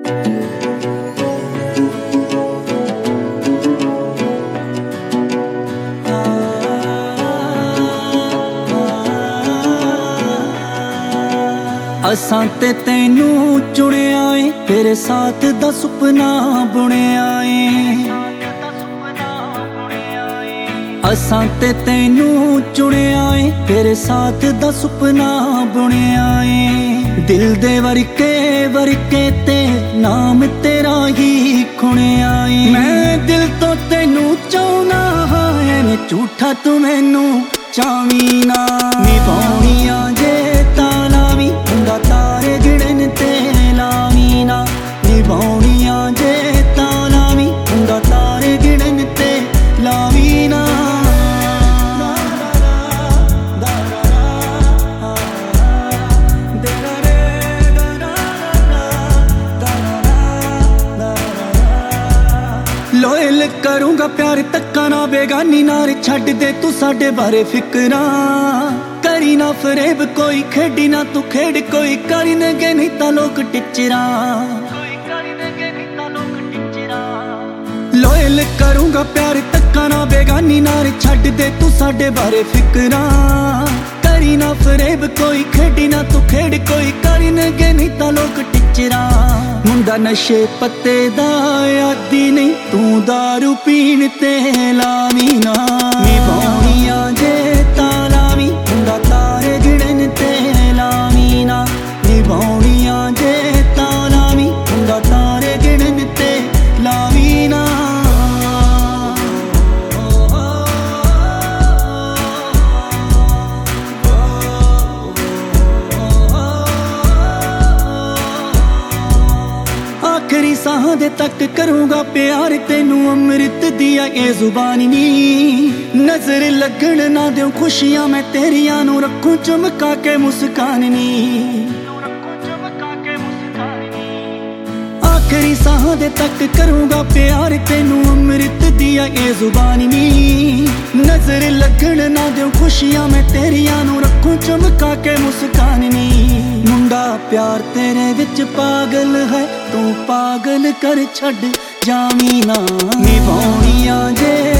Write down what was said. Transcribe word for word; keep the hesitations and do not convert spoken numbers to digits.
असां ते तैनू चुनिया ए, तेरे साथ दा सुपना बुनिया ए। असां ते तैनू चुनिया ए, तेरे साथ दा सुपना बुनिया ए। दिल दे वरके वरके ते नाम तेरा ही खुनिया ए। मैं दिल तो तैनू चाहना हां, एवें झूठा तू मैनू चावी ना। निभाउणियां जे तालावी हुंदा तारे गिणन ते लावी ना। निभाउणियां जे तालावी हुंदा तारे गिणन ते लावी ना। लोयल करूंगा प्यार तक्का ना बेगानी नार, छड्ड दे तू साडे बारे फिकरा। करी ना फरेब कोई खेडी ना तू खेड, कोई करनगे नहीं तां लोक टिचरा। लोयल करूंगा प्यार तक्का ना बेगानी नार, छड्ड दे तू साडे बारे फिकरा। करी ना फरेब कोई खेडी ना तू खेड, कोई करनगे नहीं तां लोक टिचरा। मुंडा नशे पत्ते दा आदी नहीं, तू दारू पीण ते लावी ना। निभाउणियां जे तालावी हुंदा तारे गिणन ते लावी ना। निभाउणियां जे तालावी हुंदा तारे गिणन ते लावी ना। आखिरी साह दे तक करूंगा प्यार तेनू, अमृत दिया ये जुबानी नी। नजर लगन ना दूं खुशियां मैं तेरियां नू, रखूं चमका के मुस्कान नी। आखिरी साह दे तक करूंगा प्यार तेनू, अमृत दिया ये जुबानी नी। नजर लगन ना दूं खुशियां मैं तेरियां नू, रखूं चमका के मुस्कान नी। मुंडा प्यार तेरे विच पागल है, तू पागल कर छड़ जावी ना। निभाउणियां जे